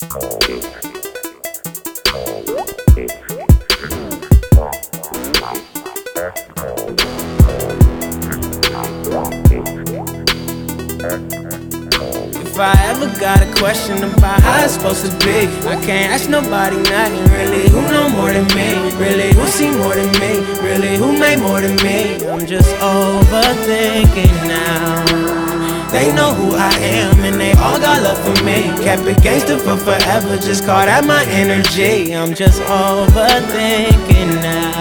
If I ever got a question about how it's supposed to be, I can't ask nobody nothing. Really, who know more than me? Really, who see more than me? Really, who made more than me? I'm just overthinking now. They know who I am and they all got love for me. Kept it gangster for forever, just call that my energy. I'm just overthinking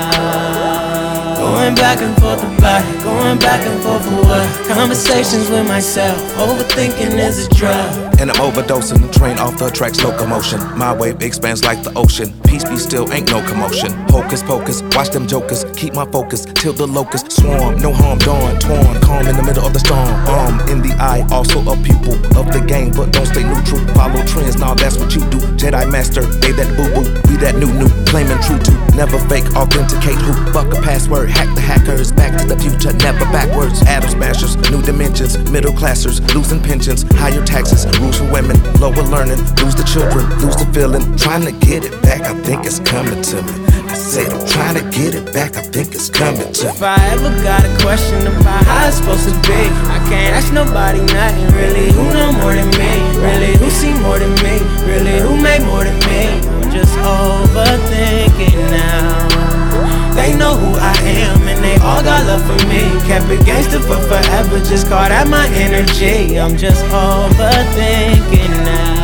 now. Going back and forth about it, going back and forth for what? Conversations with myself, overthinking is a drug. And I'm overdosing, the train off the track's locomotion. My wave expands like the ocean. Peace be still, ain't no commotion. Hocus pocus, watch them jokers. Keep my focus till the locusts swarm. No harm done, torn, calm in the middle of the storm. In the eye, also a pupil of the game, but don't stay neutral. Follow trends, nah, that's what you do. Jedi master, they that boo-boo, we that new. Claiming true to, never fake, authenticate who. Fuck a password, hack the hackers. Back to the future, never backwards. Atom smashers, new dimensions. Middle classers, losing pensions. Higher taxes, rules for women. Lower learning, lose the children, lose the feeling. Trying to get it back, I think it's coming to me. I said I'm trying to get it back, I think it's coming to me. If I ever got a question about how it's supposed to be, I can't ask nobody nothing. Really, who know more than me? Really, who see more than me? Really, who made more than me? I'm just overthinking now. They know who I am and they all got love for me. Kept it gangster for forever, just call that my energy. I'm just overthinking now.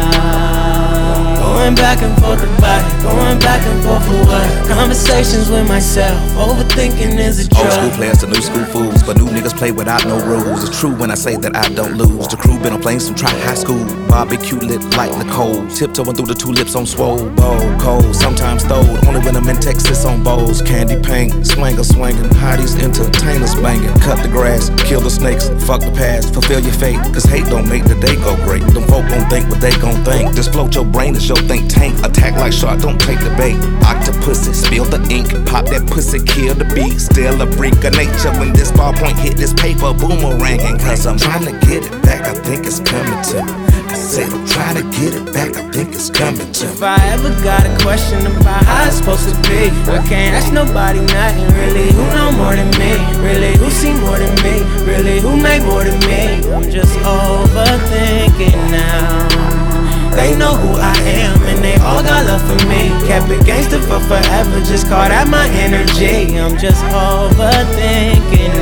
Going back and forth about it, going back and forth for what? Conversations with myself, overthinking is a drug. Old school players to new school fools, but new niggas play without no rules. It's true when I say that I don't lose. The crew been on planes from high school. Barbecue lit like Nicole, tiptoeing through the tulips on swole. Bold, cold, sometimes throwed, only when I'm in Texas on bowls. Candy paint, swanger swinging, hotties entertainers banging. Cut the grass, kill the snakes, fuck the past, fulfill your fate. Cause hate don't make the day go great. Them folk gon' think what they gon' think. Just float your brain as your think tank. Attack like shark, don't take the bait. Octopussy, spill the ink, pop that pussy, kill the beat. Still a freak of nature when this ballpoint hit this paper boomeranging. Cause I'm trying to get it back, I think it's coming to me. I said I'm trying to get it back, I think it's coming to me. If I ever got a question about how it's supposed to be, I can't ask nobody nothing. Really, who know more than me? Really, who see more than me? Really, who made more than me? I'm just overthinking now. They know who I am and they all got love for me. Kept it gangster for forever, just call that my energy. I'm just overthinking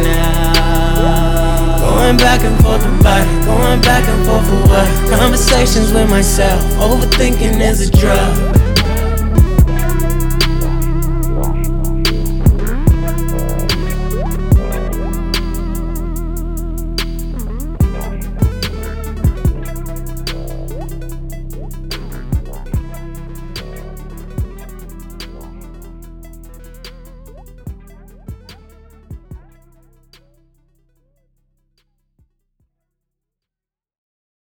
now. Going back and forth about it, going back and forth for what? Conversations with myself, overthinking is a drug.